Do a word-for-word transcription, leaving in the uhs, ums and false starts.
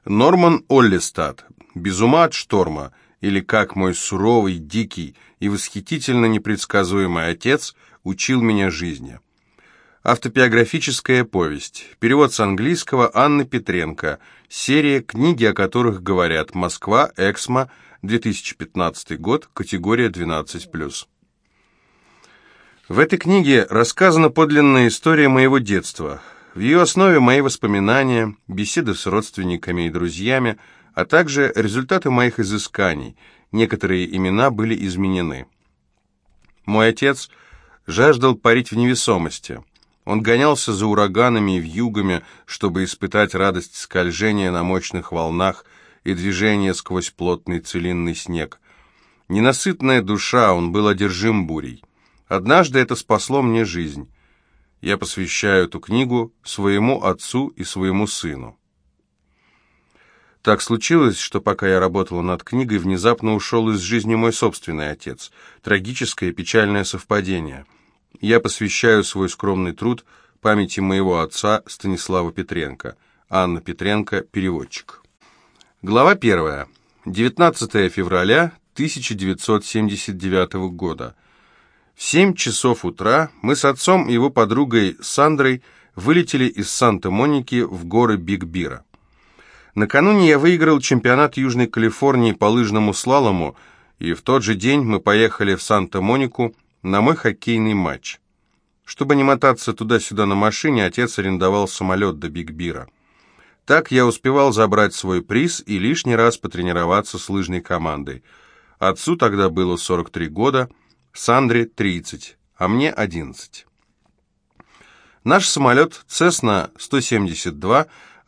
Норман Оллистад. «Без ума от шторма», или «Как мой суровый, дикий и восхитительно непредсказуемый отец учил меня жизни». Автобиографическая повесть. Перевод с английского Анны Петренко. Серия «Книги, о которых говорят». Москва, Эксмо, две тысячи пятнадцатый год, категория двенадцать плюс. В этой книге рассказана подлинная история моего детства. В ее основе мои воспоминания, беседы с родственниками и друзьями, а также результаты моих изысканий. Некоторые имена были изменены. Мой отец жаждал парить в невесомости. Он гонялся за ураганами и вьюгами, чтобы испытать радость скольжения на мощных волнах и движения сквозь плотный целинный снег. Ненасытная душа, он был одержим бурей. Однажды это спасло мне жизнь. Я посвящаю эту книгу своему отцу и своему сыну. Так случилось, что пока я работал над книгой, внезапно ушел из жизни мой собственный отец. Трагическое и печальное совпадение. Я посвящаю свой скромный труд памяти моего отца Станислава Петренко. Анна Петренко, переводчик. Глава первая. девятнадцатое февраля тысяча девятьсот семьдесят девятого года. В семь часов утра мы с отцом и его подругой Сандрой вылетели из Санта-Моники в горы Биг-Бира. Накануне я выиграл чемпионат Южной Калифорнии по лыжному слалому, и в тот же день мы поехали в Санта-Монику на мой хоккейный матч. Чтобы не мотаться туда-сюда на машине, отец арендовал самолет до Биг-Бира. Так я успевал забрать свой приз и лишний раз потренироваться с лыжной командой. Отцу тогда было сорок три года, Сандре тридцать, а мне одиннадцать. Наш самолет Cessna сто семьдесят два